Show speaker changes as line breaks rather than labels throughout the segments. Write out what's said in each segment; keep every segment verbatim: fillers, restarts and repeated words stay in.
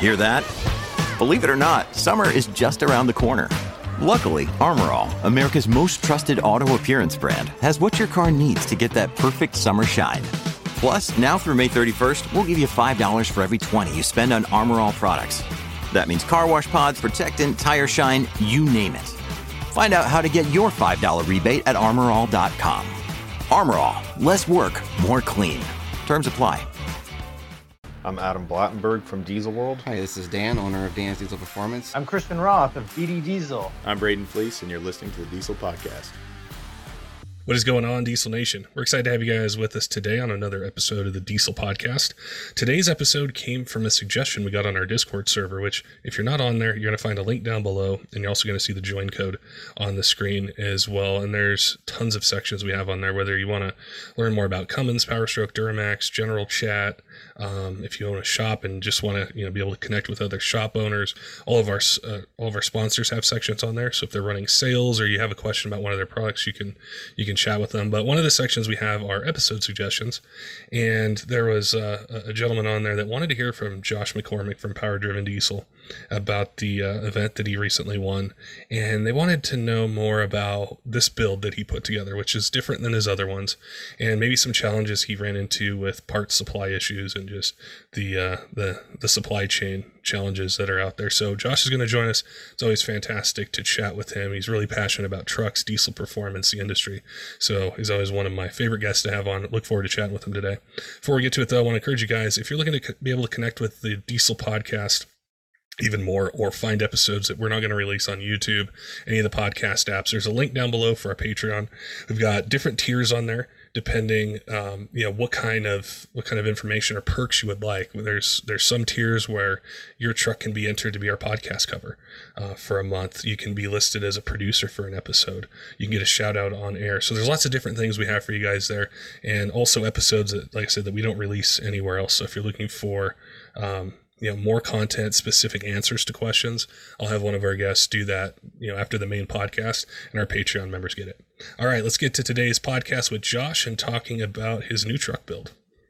Hear that? Believe it or not, summer is just around the corner. Luckily, Armor All, America's most trusted auto appearance brand, has what your car needs to get that perfect summer shine. Plus, now through May thirty-first, we'll give you five dollars for every twenty you spend on Armor All products. That means car wash pods, protectant, tire shine, you name it. Find out how to get your five dollars rebate at armor all dot com. Armor All, less work, more clean. Terms apply.
I'm Adam Blattenberg from Diesel World.
Hi, this is Dan, owner of Dan's Diesel Performance.
I'm Christian Roth of B D Diesel.
I'm Braden Fleece, and you're listening to the Diesel Podcast.
What is going on, Diesel Nation? We're excited to have you guys with us today on another episode of the Diesel Podcast. Today's episode came from a suggestion we got on our Discord server, which, if you're not on there, you're going to find a link down below, and you're also going to see the join code on the screen as well. And there's tons of sections we have on there, whether you want to learn more about Cummins, Powerstroke, Duramax, general chat, um, if you own a shop and just want to, you know, be able to connect with other shop owners. All of our uh, all of our sponsors have sections on there, so if they're running sales or you have a question about one of their products, you can you can chat with them. But one of the sections we have are episode suggestions, and there was uh, a gentleman on there that wanted to hear from Josh McCormick from Power Driven Diesel about the uh, event that he recently won, and they wanted to know more about this build that he put together, which is different than his other ones, and maybe some challenges he ran into with parts supply issues and just the uh, the the supply chain challenges that are out there. So Josh is going to join us. It's always fantastic to chat with him. He's really passionate about trucks, diesel performance, the industry. So he's always one of my favorite guests to have on. Look forward to chatting with him today. Before we get to it, though, I want to encourage you guys, if you're looking to be able to connect with the Diesel Podcast even more, or find episodes that we're not going to release on YouTube, any of the podcast apps, there's a link down below for our Patreon. We've got different tiers on there, depending, um, you know, what kind of what kind of information or perks you would like. There's there's some tiers where your truck can be entered to be our podcast cover uh, for a month. You can be listed as a producer for an episode. You can get a shout out on air. So there's lots of different things we have for you guys there, and also episodes that, like I said, that we don't release anywhere else. So if you're looking for um, you know, more content, specific answers to questions, I'll have one of our guests do that, you know, after the main podcast, and our Patreon members get it. All right, let's get to today's podcast with Josh and talking about his new truck build.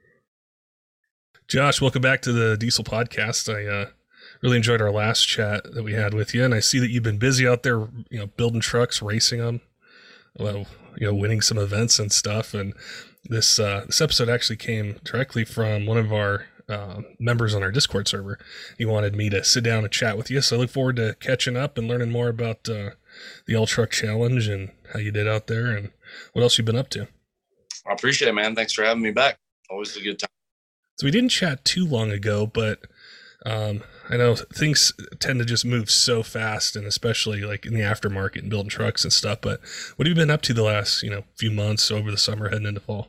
Josh, welcome back to the Diesel Podcast. I uh, really enjoyed our last chat that we had with you, and I see that you've been busy out there, you know, building trucks, racing them, well, you know, winning some events and stuff. And this uh, this episode actually came directly from one of our Uh, members on our Discord server. He wanted me to sit down and chat with you, so I look forward to catching up and learning more about uh, the All Truck Challenge and how you did out there and what else you've been up to.
I appreciate it, man. Thanks for having me back. Always a good time.
So we didn't chat too long ago, but um, I know things tend to just move so fast, and especially like in the aftermarket and building trucks and stuff. But what have you been up to the last, you know, few months over the summer heading into fall?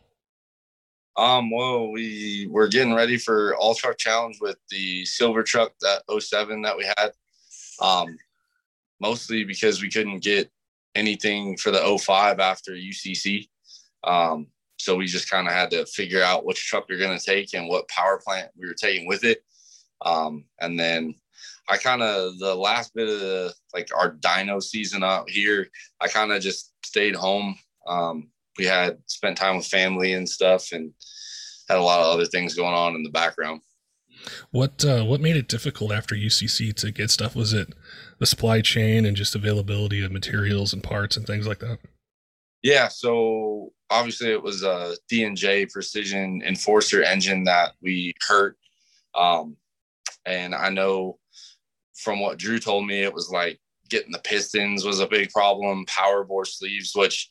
Um, well, we were getting ready for All Truck Challenge with the silver truck, that oh seven that we had. Um, mostly because we couldn't get anything for the oh five after U C C. Um, so we just kind of had to figure out which truck we we're going to take and what power plant we were taking with it. Um, and then I kind of, the last bit of the, like our dyno season out here, I kind of just stayed home. Um, we had spent time with family and stuff and had a lot of other things going on in the background.
What, uh, what made it difficult after U C C to get stuff? Was it the supply chain and just availability of materials and parts and things like that?
Yeah. So obviously it was a D and J Precision Enforcer engine that we hurt. Um, and I know from what Drew told me, it was like getting the pistons was a big problem, power bore sleeves, which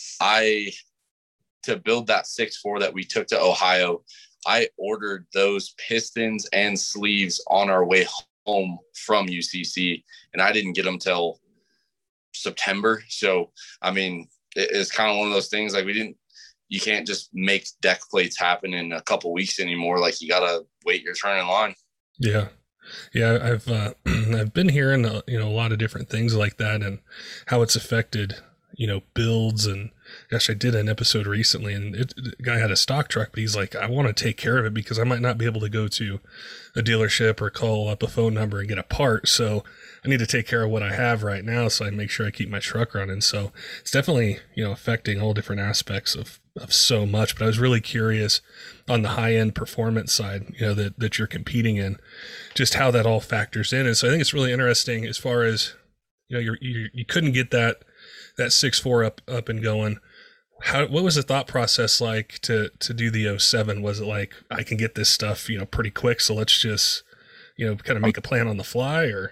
I, to build that six four that we took to Ohio, I ordered those pistons and sleeves on our way home from U C C, and I didn't get them till September. So, I mean, it, it's kind of one of those things, like we didn't, you can't just make deck plates happen in a couple weeks anymore. Like you got to wait your turn in line. Yeah.
Yeah. I've, uh, I've been hearing, uh, you know, a lot of different things like that and how it's affected, you know, builds. And gosh, I did an episode recently, and it, the guy had a stock truck, but he's like, I want to take care of it because I might not be able to go to a dealership or call up a phone number and get a part. So I need to take care of what I have right now, so I make sure I keep my truck running. So it's definitely, you know, affecting all different aspects of, of so much, but I was really curious on the high end performance side, you know, that, that you're competing in, just how that all factors in. And so I think it's really interesting as far as, you know, you're, you you couldn't get that, that six four up, up and going. How, what was the thought process like to, to do the oh seven? Was it like, I can get this stuff, you know, pretty quick, so let's just, you know, kind of make a plan on the fly? Or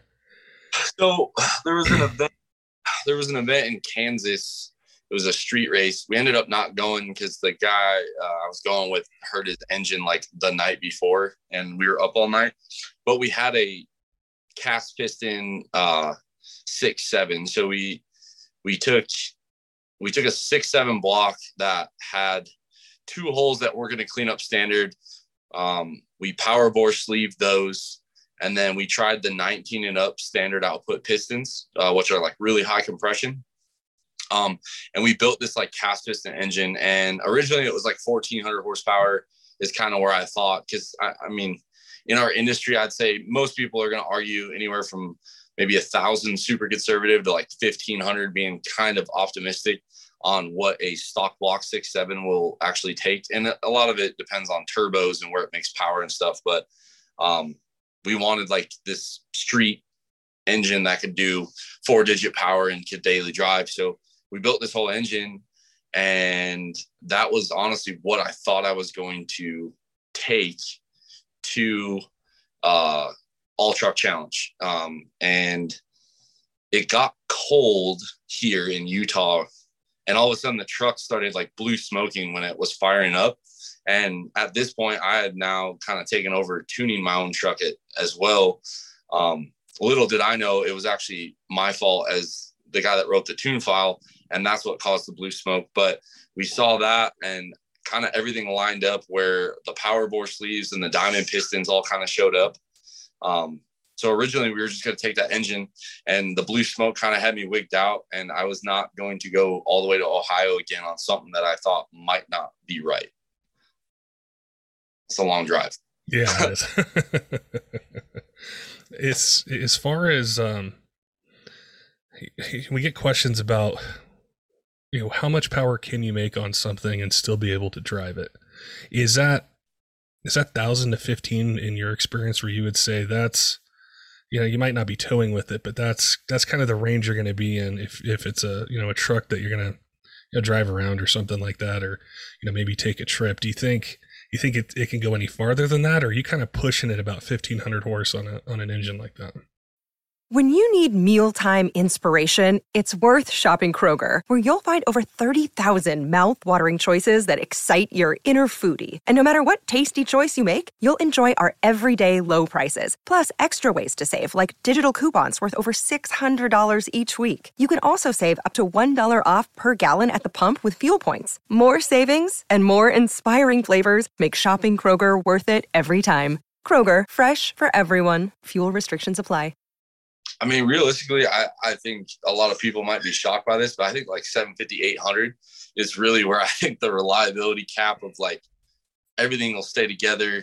so there was an event, there was an event in Kansas. It was a street race. We ended up not going because the guy uh, I was going with hurt his engine like the night before, and we were up all night. But we had a cast piston uh, six seven, so we we took we took a six seven block that had two holes that we're going to clean up standard. Um, we power bore sleeved those, and then we tried the nineteen and up standard output pistons, uh, which are like really high compression. Um, and we built this like cast piston engine, and originally it was like fourteen hundred horsepower is kind of where I thought, because I, I mean, in our industry, I'd say most people are going to argue anywhere from maybe a thousand super conservative to like fifteen hundred being kind of optimistic on what a stock block six seven will actually take. And a lot of it depends on turbos and where it makes power and stuff. But um, we wanted like this street engine that could do four digit power and could daily drive. So we built this whole engine, and that was honestly what I thought I was going to take to uh, All Truck Challenge. Um, and it got cold here in Utah, and all of a sudden the truck started like blue smoking when it was firing up. And at this point, I had now kind of taken over tuning my own truck it, as well. Um, little did I know it was actually my fault as the guy that wrote the tune file, and that's what caused the blue smoke. But we saw that, and kind of everything lined up where the power bore sleeves and the diamond pistons all kind of showed up. Um, so originally we were just going to take that engine, and the blue smoke kind of had me wigged out, and I was not going to go all the way to Ohio again on something that I thought might not be right. It's a long drive.
Yeah, it is. It's as far as um, we get questions about, you know, how much power can you make on something and still be able to drive it? Is that is that thousand to fifteen in your experience where you would say that's, you know, you might not be towing with it, but that's that's kind of the range you're going to be in if if it's a, you know, a truck that you're going to, you know, drive around or something like that, or, you know, maybe take a trip. Do you think you think it, it can go any farther than that, or are you kind of pushing it about fifteen hundred horse on a on an engine like that?
When you need mealtime inspiration, it's worth shopping Kroger, where you'll find over thirty thousand mouth-watering choices that excite your inner foodie. And no matter what tasty choice you make, you'll enjoy our everyday low prices, plus extra ways to save, like digital coupons worth over six hundred dollars each week. You can also save up to one dollar off per gallon at the pump with fuel points. More savings and more inspiring flavors make shopping Kroger worth it every time. Kroger, fresh for everyone. Fuel restrictions apply.
I mean, realistically, I, I think a lot of people might be shocked by this, but I think like seven fifty, eight hundred is really where I think the reliability cap of like everything will stay together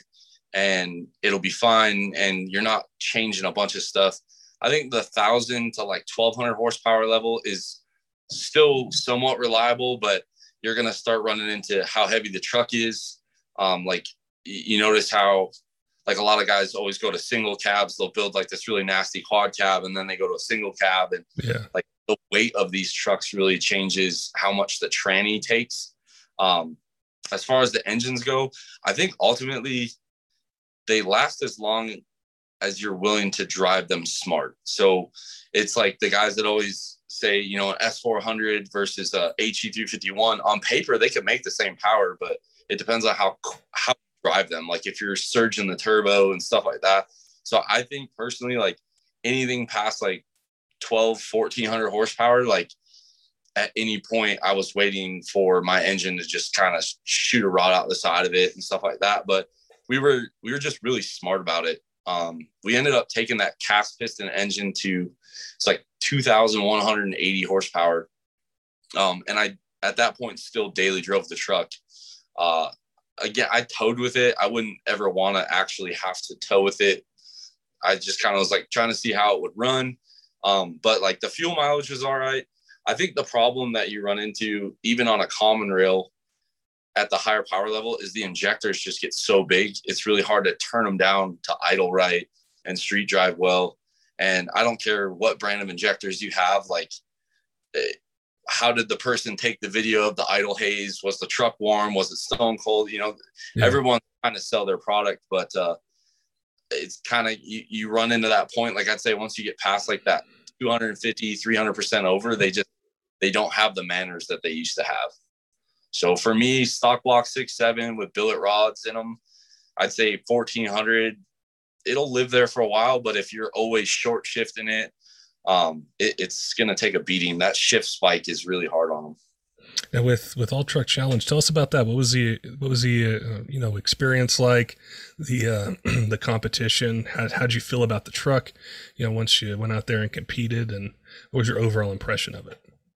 and it'll be fine, and you're not changing a bunch of stuff. I think the thousand to like twelve hundred horsepower level is still somewhat reliable, but you're going to start running into how heavy the truck is. Um, like you notice how, like a lot of guys always go to single cabs. They'll build like this really nasty quad cab, and then they go to a single cab, and
yeah,
like the weight of these trucks really changes how much the tranny takes. Um, as far as the engines go, I think ultimately they last as long as you're willing to drive them smart. So it's like the guys that always say, you know, an S four hundred versus a H E three fifty-one on paper, they could make the same power, but it depends on how, how drive them, like if you're surging the turbo and stuff like that. So I think personally, like anything past like twelve, fourteen hundred horsepower, like at any point I was waiting for my engine to just kind of shoot a rod out the side of it and stuff like that. But we were we were just really smart about it. Um, we ended up taking that cast piston engine to, it's like two thousand one hundred eighty horsepower. Um, and I, at that point, still daily drove the truck. Uh, Again, I towed with it. I wouldn't ever want to actually have to tow with it. I just kind of was like trying to see how it would run. Um, but like the fuel mileage was all right. I think the problem that you run into, even on a common rail, at the higher power level is the injectors just get so big. It's really hard to turn them down to idle right and street drive well. And I don't care what brand of injectors you have, like, how did the person take the video of the idle haze? Was the truck warm? Was it stone cold? You know, yeah. Everyone's trying to sell their product, but uh, it's kind of, you, you run into that point. Like I'd say, once you get past like that two hundred fifty, three hundred percent over, they just, they don't have the manners that they used to have. So for me, stock block six, seven with billet rods in them, I'd say fourteen hundred, it'll live there for a while. But if you're always short shifting it, um, it it's going to take a beating. That shift spike is really hard on them.
And with, with All Truck Challenge, tell us about that. What was the, what was the, uh, you know, experience like, the, uh, the competition? How, how'd you feel about the truck, you know, once you went out there and competed, and what was your overall impression of it?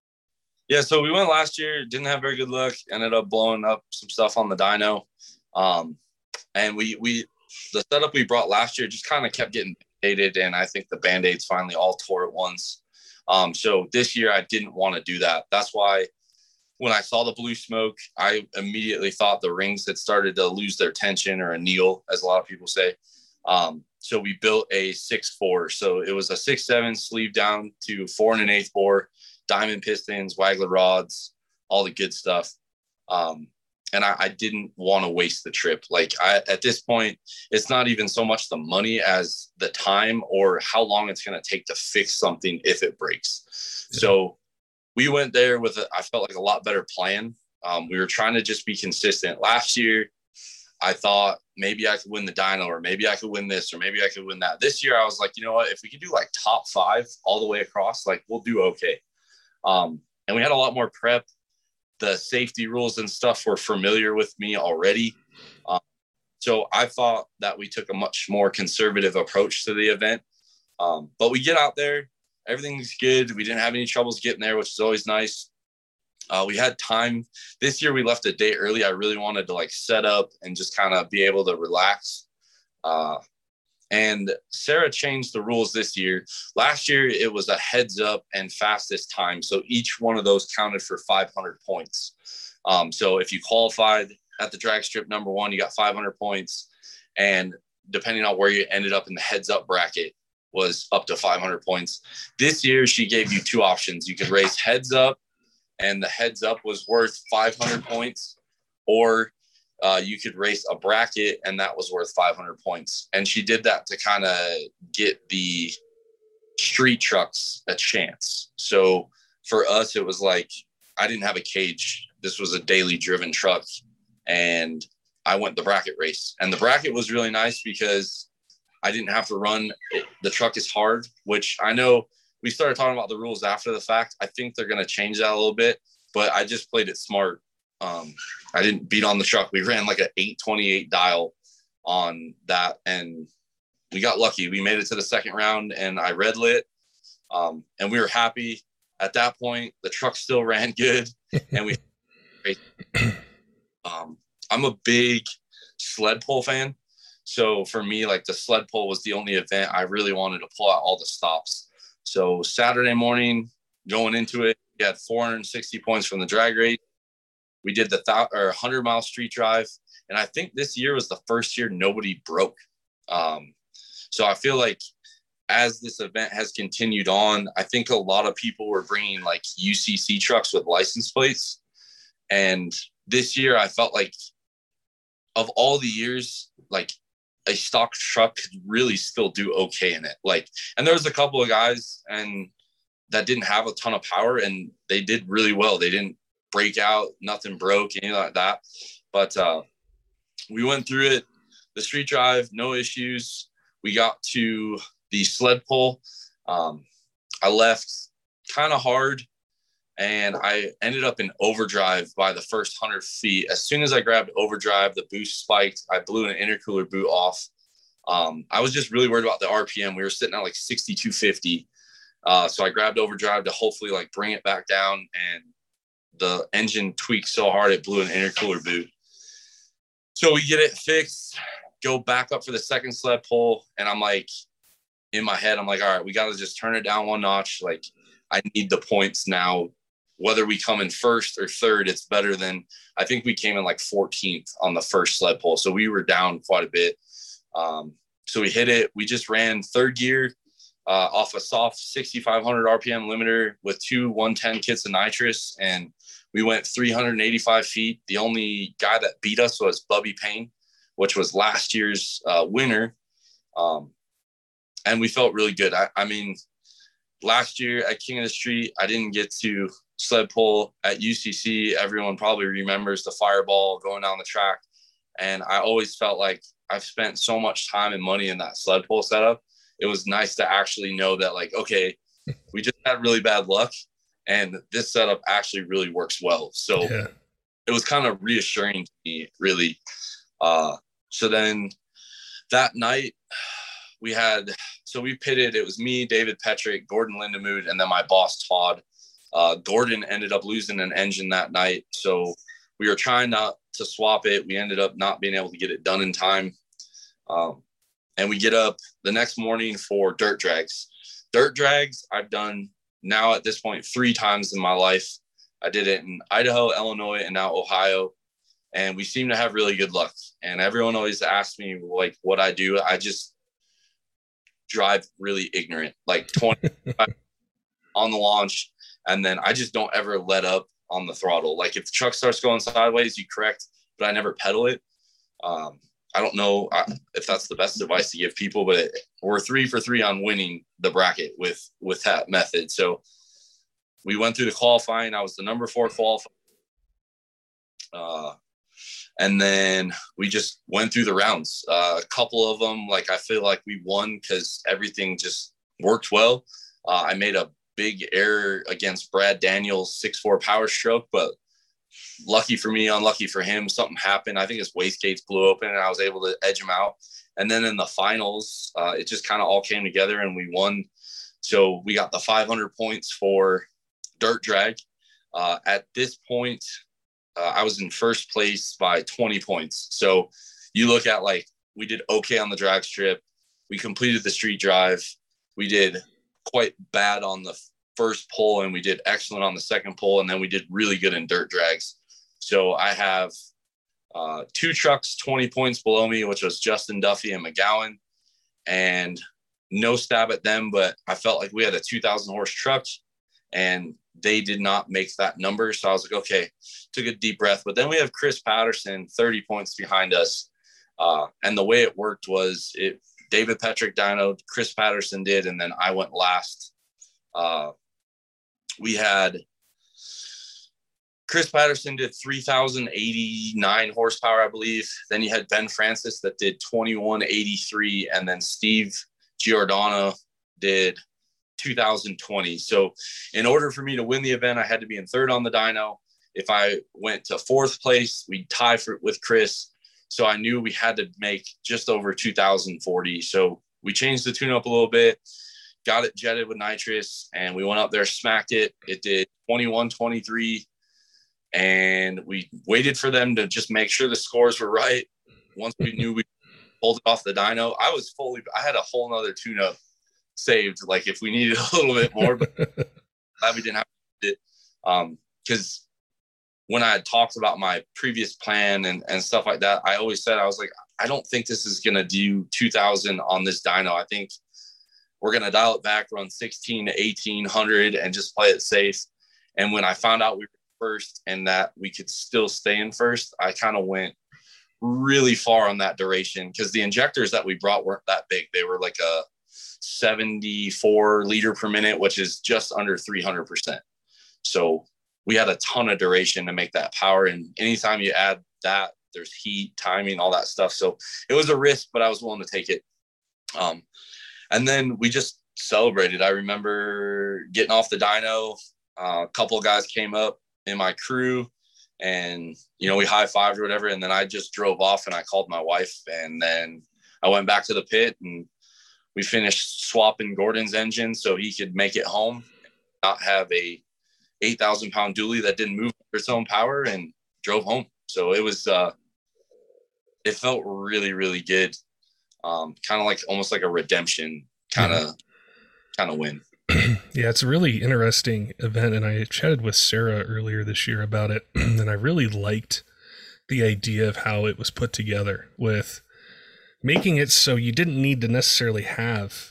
Yeah. So we went last year, didn't have very good luck, ended up blowing up some stuff on the dyno. Um, and we, we, the setup we brought last year just kind of kept getting dated. And I think the Band-Aids finally all tore at once. Um, so this year I didn't want to do that. That's why when I saw the blue smoke, I immediately thought the rings had started to lose their tension, or anneal, as a lot of people say. Um, so we built a six four. So it was a six seven sleeve down to four and an eighth bore, diamond pistons, waggler rods, all the good stuff. Um, and I, I didn't want to waste the trip. Like I, at this point, it's not even so much the money as the time or how long it's going to take to fix something if it breaks. Yeah. So we went there with, a, I felt like a lot better plan. Um, we were trying to just be consistent. Last year, I thought maybe I could win the dyno, or maybe I could win this, or maybe I could win that. This year, I was like, you know what? If we could do like top five all the way across, like we'll do okay. Um, and we had a lot more prep. The safety rules and stuff were familiar with me already. Um, so I thought that we took a much more conservative approach to the event. Um, but we get out there. Everything's good. We didn't have any troubles getting there, which is always nice. Uh, we had time. This year we left a day early. I really wanted to like set up and just kind of be able to relax. Uh, and Sarah changed the rules this year. Last year it was a heads up and fastest time. So each one of those counted for five hundred points. Um, so if you qualified at the drag strip number one, you got five hundred points. And depending on where you ended up in the heads up bracket, was up to five hundred points. This year, she gave you two options. You could race heads up, and the heads up was worth five hundred points, or uh, you could race a bracket, and that was worth five hundred points. And she did that to kind of get the street trucks a chance. So for us, it was like, I didn't have a cage. This was a daily driven truck, and I went the bracket race. And the bracket was really nice because I didn't have to run. The truck is hard, which I know we started talking about the rules after the fact. I think they're going to change that a little bit, but I just played it smart. Um, I didn't beat on the truck. We ran like an eight twenty-eight dial on that, and we got lucky. We made it to the second round, and I red lit, um, and we were happy. At that point, the truck still ran good, and we um, I'm a big sled pull fan. So for me, like the sled pull was the only event I really wanted to pull out all the stops. So Saturday morning, going into it, we had four hundred sixty points from the drag race. We did the th- or one hundred mile street drive. And I think this year was the first year nobody broke. Um, so I feel like as this event has continued on, I think a lot of people were bringing like U C C trucks with license plates. And this year I felt like of all the years, like a stock truck could really still do okay in it. Like, and there was a couple of guys and that didn't have a ton of power, and they did really well. They didn't break out, nothing broke, anything like that. But uh, we went through it, the street drive, no issues. We got to the sled pull. Um, I left kind of hard, and I ended up in overdrive by the first hundred feet. As soon as I grabbed overdrive, the boost spiked. I blew an intercooler boot off. Um, I was just really worried about the R P M. We were sitting at like sixty-two fifty. Uh, so I grabbed overdrive to hopefully like bring it back down, and the engine tweaked so hard it blew an intercooler boot. So we get it fixed, go back up for the second sled pull, and I'm like, in my head, I'm like, all right, we got to just turn it down one notch. Like, I need the points now whether we come in first or third, it's better than, I think we came in like fourteenth on the first sled pull. So we were down quite a bit. Um, so we hit it. We just ran third gear uh, off a soft sixty-five hundred R P M limiter with two one ten kits of nitrous. And we went three hundred eighty-five feet. The only guy that beat us was Bubby Payne, which was last year's uh, winner. Um, and we felt really good. I, I mean, last year at King of the Street, I didn't get to sled pull at U C C. Everyone probably remembers the fireball going down the track. And I always felt like I've spent so much time and money in that sled pull setup. It was nice to actually know that, like, okay, we just had really bad luck and this setup actually really works well. So yeah. It was kind of reassuring to me, really. Uh, so then that night we had, so we pitted, it was me, David Petrick, Gordon Lindemood, and then my boss, Todd. Uh, Gordon ended up losing an engine that night. So we were trying not to swap it. We ended up not being able to get it done in time. Um, and we get up the next morning for dirt drags. Dirt drags I've done now at this point three times in my life. I did it in Idaho, Illinois, and now Ohio. And we seem to have really good luck. And everyone always asks me, like, what I do. I just drive really ignorant, like twenty on the launch. And then I just don't ever let up on the throttle. Like if the truck starts going sideways, you correct, but I never pedal it. Um, I don't know if that's the best advice to give people, but it, we're three for three on winning the bracket with, with that method. So we went through the qualifying. I was the number four qualifier. Uh, and then we just went through the rounds. Uh, a couple of them, like I feel like we won because everything just worked well. Uh, I made a big error against Brad Daniels' six four Power Stroke, but lucky for me, unlucky for him, something happened. I think his wastegates blew open and I was able to edge him out. And then in the finals, uh, it just kind of all came together and we won. So we got the five hundred points for dirt drag. Uh, at this point, uh, I was in first place by twenty points. So you look at, like, we did okay on the drag strip. We completed the street drive. We did quite bad on the first pull and we did excellent on the second pull. And then we did really good in dirt drags. So I have uh, two trucks, twenty points below me, which was Justin Duffy and McGowan, and no stab at them. But I felt like we had a two thousand horse truck and they did not make that number. So I was like, okay, took a deep breath. But then we have Chris Patterson, thirty points behind us. Uh, and the way it worked was it, David Petrick dynoed, Chris Patterson did, and then I went last. Uh, we had Chris Patterson did three thousand eighty-nine horsepower, I believe. Then you had Ben Francis that did twenty-one eighty-three, and then Steve Giordano did two thousand twenty. So in order for me to win the event, I had to be in third on the dyno. If I went to fourth place, we'd tie for, with Chris. So I knew we had to make just over two thousand forty. So we changed the tune up a little bit, got it jetted with nitrous, and we went up there, smacked it. It did twenty-one twenty-three, and we waited for them to just make sure the scores were right. Once we knew we pulled it off the dyno, I was fully, I had a whole nother tune up saved, like if we needed a little bit more, but glad we didn't have to do it. Um, because when I had talked about my previous plan and, and stuff like that, I always said, I was like, I don't think this is going to do two thousand on this dyno. I think we're going to dial it back, run sixteen to eighteen hundred and just play it safe. And when I found out we were first and that we could still stay in first, I kind of went really far on that duration because the injectors that we brought weren't that big. They were like a seventy-four liter per minute, which is just under three hundred percent. So we had a ton of duration to make that power. And anytime you add that, there's heat, timing, all that stuff. So it was a risk, but I was willing to take it. Um, and then we just celebrated. I remember getting off the dyno. Uh, a couple of guys came up in my crew and, you know, we high-fived or whatever. And then I just drove off and I called my wife. And then I went back to the pit and we finished swapping Gordon's engine so he could make it home, not have a eight thousand pound dually that didn't move its own power, and drove home. So it was, uh, it felt really, really good. Um, kind of like almost like a redemption kind of, kind of win.
Yeah, it's a really interesting event, and I chatted with Sarah earlier this year about it, and I really liked the idea of how it was put together with making it so you didn't need to necessarily have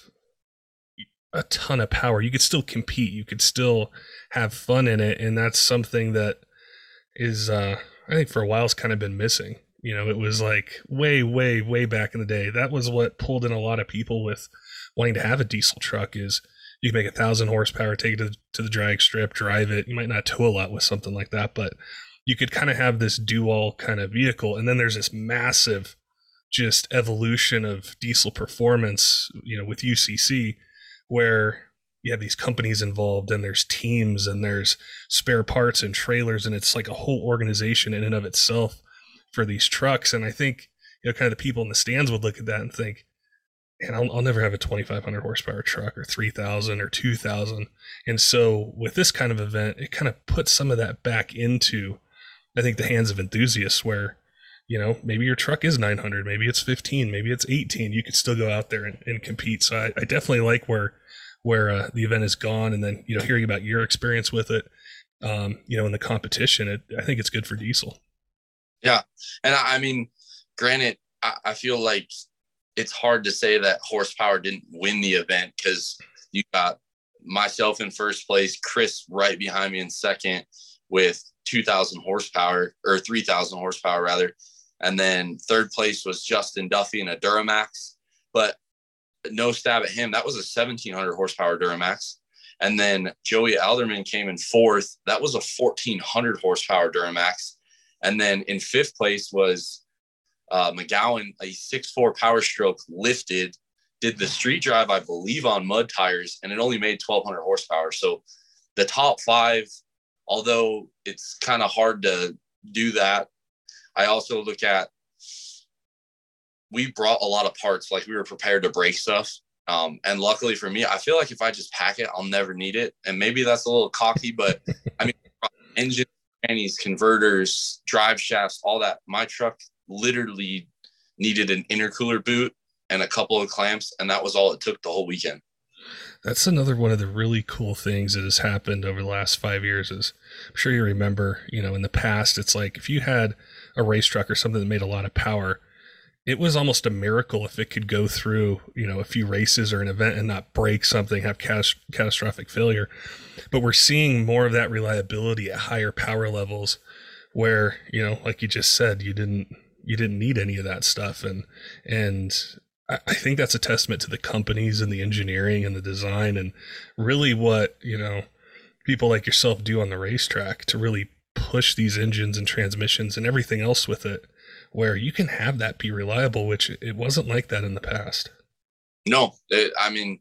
a ton of power. You could still compete. You could still have fun in it. And that's something that is, uh, I think for a while has kind of been missing. You know, it was like way, way, way back in the day. That was what pulled in a lot of people with wanting to have a diesel truck is you can make a thousand horsepower, take it to, to the drag strip, drive it. You might not tow a lot with something like that, but you could kind of have this dual kind of vehicle. And then there's this massive just evolution of diesel performance, you know, with U C C, where you have these companies involved and there's teams and there's spare parts and trailers, and it's like a whole organization in and of itself for these trucks. And I think, you know, kind of the people in the stands would look at that and think, and I'll, I'll never have a twenty-five hundred horsepower truck or three thousand or two thousand. And so with this kind of event, it kind of puts some of that back into, I think, the hands of enthusiasts where, you know, maybe your truck is nine hundred, maybe it's fifteen, maybe it's eighteen. You could still go out there and, and compete. So I, I definitely like where where uh, the event has gone. And then, you know, hearing about your experience with it, um, you know, in the competition, it, I think it's good for diesel.
Yeah. And I, I mean, granted, I, I feel like it's hard to say that horsepower didn't win the event because you got myself in first place, Chris right behind me in second with two thousand horsepower or three thousand horsepower rather. And then third place was Justin Duffy in a Duramax, but no stab at him. That was a seventeen hundred horsepower Duramax. And then Joey Alderman came in fourth. That was a fourteen hundred horsepower Duramax. And then in fifth place was uh, McGowan, a six four Power Stroke lifted, did the street drive, I believe, on mud tires, and it only made twelve hundred horsepower. So the top five, although it's kind of hard to do that, I also look at, we brought a lot of parts, like we were prepared to break stuff. Um, and luckily for me, I feel like if I just pack it, I'll never need it. And maybe that's a little cocky, but I mean, engine, pannies, converters, drive shafts, all that. My truck literally needed an intercooler boot and a couple of clamps, and that was all it took the whole weekend.
That's another one of the really cool things that has happened over the last five years is, I'm sure you remember, you know, in the past, it's like if you had a race truck or something that made a lot of power, it was almost a miracle if it could go through, you know, a few races or an event and not break something, have catas- catastrophic failure. But we're seeing more of that reliability at higher power levels where, you know, like you just said, you didn't, you didn't need any of that stuff. And, and I, I think that's a testament to the companies and the engineering and the design and really what, you know, people like yourself do on the racetrack to really push these engines and transmissions and everything else with it, where you can have that be reliable, which it wasn't like that in the past. No,
it, I mean,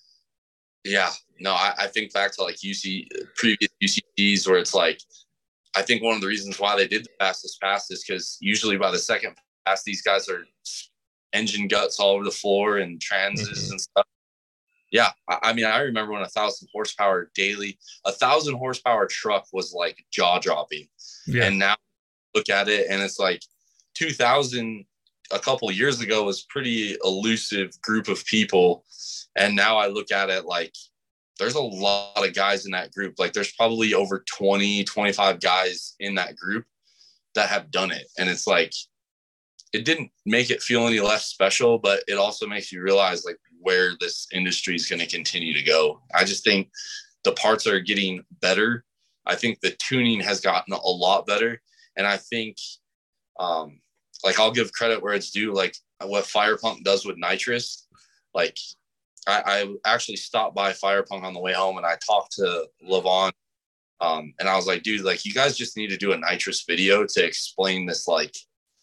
yeah, no, I, I think back to like U C previous U C Ts where it's like, I think one of the reasons why they did the fastest pass is because usually by the second pass, these guys are engine guts all over the floor and transits mm-hmm. and stuff. Yeah, I, I mean, I remember when a thousand horsepower daily, a thousand horsepower truck was like jaw dropping. Yeah. And now look at it and it's like, two thousand a couple of years ago was pretty elusive group of people. And now I look at it like there's a lot of guys in that group. Like there's probably over twenty, twenty-five guys in that group that have done it. And it's like, it didn't make it feel any less special, but it also makes you realize like where this industry is going to continue to go. I just think the parts are getting better. I think the tuning has gotten a lot better. And I think, um, like I'll give credit where it's due, like what Firepunk does with nitrous. Like I, I actually stopped by Firepunk on the way home and I talked to Levon um, and I was like, dude, like you guys just need to do a nitrous video to explain this, like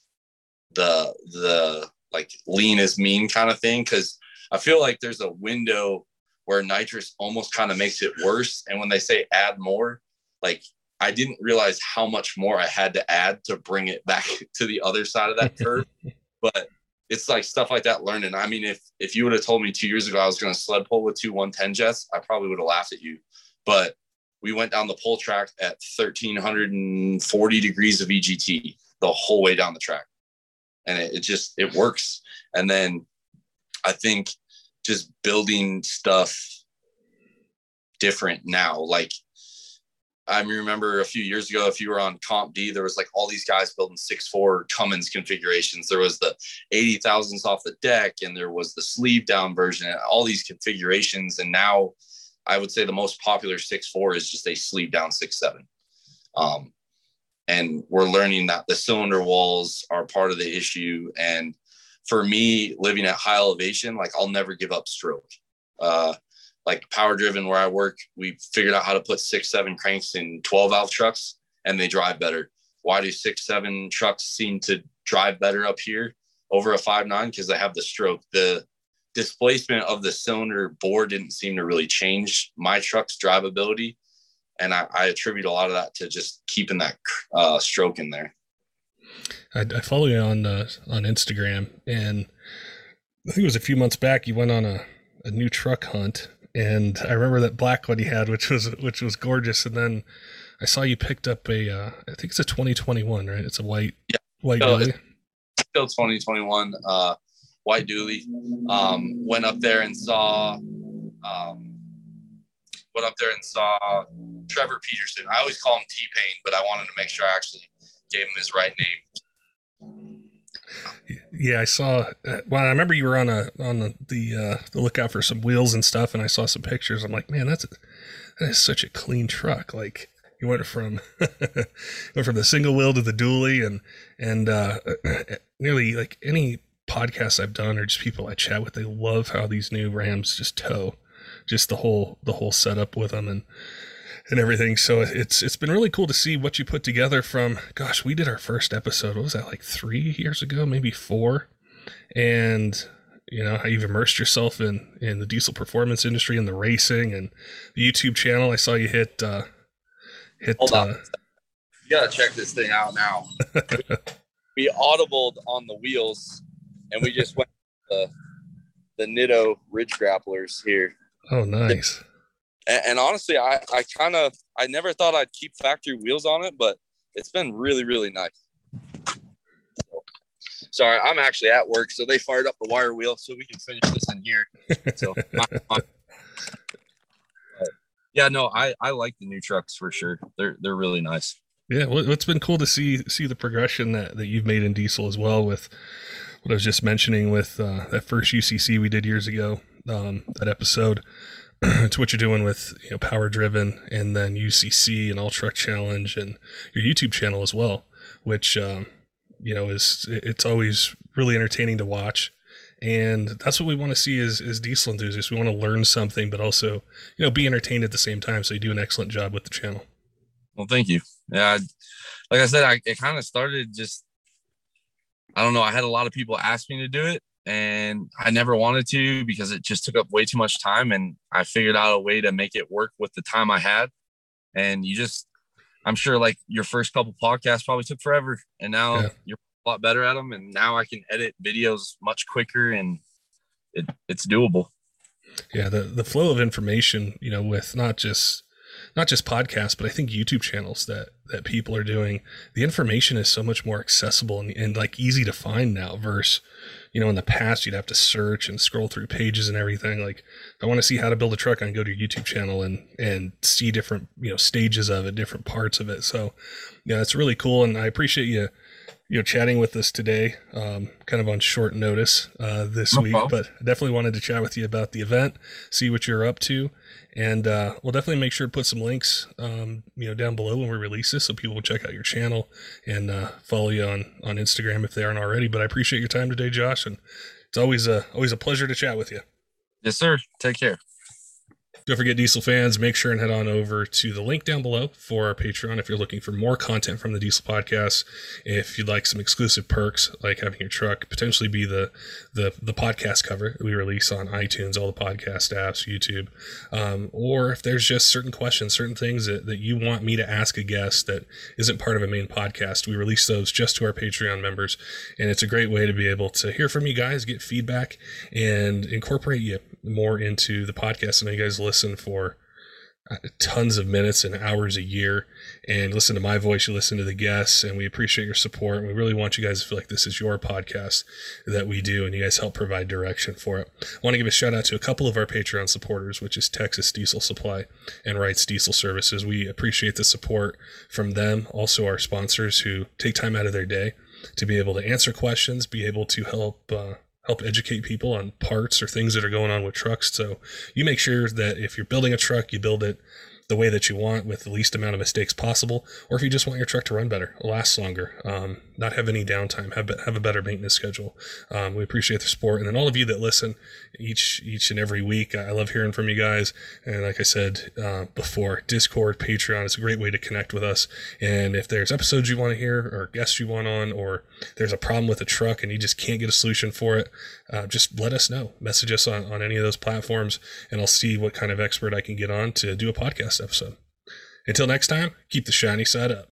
the, the like lean is mean kind of thing. Cause I feel like there's a window where nitrous almost kind of makes it worse. And when they say add more, like I didn't realize how much more I had to add to bring it back to the other side of that curve. But it's like stuff like that learning. I mean, if, if you would have told me two years ago, I was going to sled pull with two one ten jets, I probably would have laughed at you, but we went down the pull track at one thousand three hundred forty degrees of E G T the whole way down the track. And it, it just, it works. And then I think just building stuff different now. Like, I remember a few years ago, if you were on Comp D, there was like all these guys building six four Cummins configurations. There was the eighty thousandths off the deck, and there was the sleeve down version, and all these configurations. And now I would say the most popular six four is just a sleeve down six seven. Um, and we're learning that the cylinder walls are part of the issue. And for me, living at high elevation, like I'll never give up stroke. Uh, like Power Driven, where I work, we figured out how to put six, seven cranks in twelve valve trucks, and they drive better. Why do six, seven trucks seem to drive better up here over a five nine? Because they have the stroke. The displacement of the cylinder bore didn't seem to really change my truck's drivability. And I, I attribute a lot of that to just keeping that uh, stroke in there.
I, I follow you on uh, on Instagram, and I think it was a few months back you went on a, a new truck hunt. And I remember that black one you had, which was which was gorgeous. And then I saw you picked up a, uh, I think it's a twenty twenty-one, right? It's a white,
yeah.
white
Still,
dually.
Still twenty twenty-one, uh, white dually. Um, went up there and saw, um, went up there and saw Trevor Peterson. I always call him T-Pain, but I wanted to make sure I actually gave him his right name.
Yeah, I saw. Well, I remember you were on a on the the, uh, the lookout for some wheels and stuff, and I saw some pictures. I'm like, man, that's a, that is such a clean truck. Like you went from went from the single wheel to the dually, and and uh, nearly like any podcast I've done or just people I chat with, they love how these new Rams just tow, just the whole the whole setup with them and. and everything. So it's it's been really cool to see what you put together from, gosh, we did our first episode, what was that, like three years ago, maybe four? And, you know, how you've immersed yourself in, in the diesel performance industry and the racing and the YouTube channel. I saw you hit, uh, hit,
Hold on.
Uh,
you gotta check this thing out now. We audibled on the wheels, and we just went to the, the Nitto Ridge Grapplers here.
Oh, nice.
And, and honestly, I, I kind of, I never thought I'd keep factory wheels on it, but it's been really, really nice. So, sorry, I'm actually at work, so they fired up the wire wheel so we can finish this in here. So, yeah, no, I, I like the new trucks for sure. They're they're really nice.
Yeah, well, it's been cool to see see the progression that, that you've made in diesel as well, with what I was just mentioning with uh, that first U C C we did years ago, um, that episode. To what you're doing with, you know, Power Driven, and then U C C and All Truck Challenge and your YouTube channel as well, which, um, you know, is, it's always really entertaining to watch. And that's what we want to see as, as diesel enthusiasts. We want to learn something, but also, you know, be entertained at the same time. So you do an excellent job with the channel.
Well, thank you. Yeah. Like I said, I, it kind of started just, I don't know. I had a lot of people ask me to do it, and I never wanted to because it just took up way too much time. And I figured out a way to make it work with the time I had. And you just, I'm sure like your first couple podcasts probably took forever, and now yeah. You're a lot better at them. And now I can edit videos much quicker, and it, it's doable.
Yeah. The, the flow of information, you know, with not just, not just podcasts, but I think YouTube channels that, that people are doing, the information is so much more accessible and, and like easy to find now versus, you know, in the past, you'd have to search and scroll through pages and everything. Like, if I want to see how to build a truck, I can go to your YouTube channel and, and see different, you know, stages of it, different parts of it. So, yeah, it's really cool. And I appreciate you, you know, chatting with us today, um, kind of on short notice uh, this
no
week,
problem.
But I definitely wanted to chat with you about the event, see what you're up to. And uh, we'll definitely make sure to put some links, um, you know, down below when we release this, so people will check out your channel and uh, follow you on, on Instagram if they aren't already. But I appreciate your time today, Josh, and it's always a always a pleasure to chat with you.
Yes, sir. Take care.
Don't forget, Diesel fans, make sure and head on over to the link down below for our Patreon if you're looking for more content from the Diesel Podcast. If you'd like some exclusive perks, like having your truck potentially be the the, the podcast cover that we release on iTunes, all the podcast apps, YouTube, um, or if there's just certain questions, certain things that, that you want me to ask a guest that isn't part of a main podcast, we release those just to our Patreon members. And it's a great way to be able to hear from you guys, get feedback, and incorporate you more into the podcast. I know you guys listen for tons of minutes and hours a year and listen to my voice, you listen to the guests, and we appreciate your support. And we really want you guys to feel like this is your podcast that we do, and you guys help provide direction for it. I want to give a shout out to a couple of our Patreon supporters, which is Texas Diesel Supply and Wrights Diesel Services. We appreciate the support from them. Also our sponsors who take time out of their day to be able to answer questions, be able to help uh, help educate people on parts or things that are going on with trucks. So you make sure that if you're building a truck, you build it the way that you want with the least amount of mistakes possible, or if you just want your truck to run better, last longer, um, not have any downtime, have have a better maintenance schedule. Um, we appreciate the support, and then all of you that listen each each and every week. I love hearing from you guys, and like I said uh, before, Discord, Patreon is a great way to connect with us. And if there's episodes you want to hear, or guests you want on, or there's a problem with a truck and you just can't get a solution for it, uh, just let us know. Message us on, on any of those platforms, and I'll see what kind of expert I can get on to do a podcast episode. Until next time, keep the shiny side up.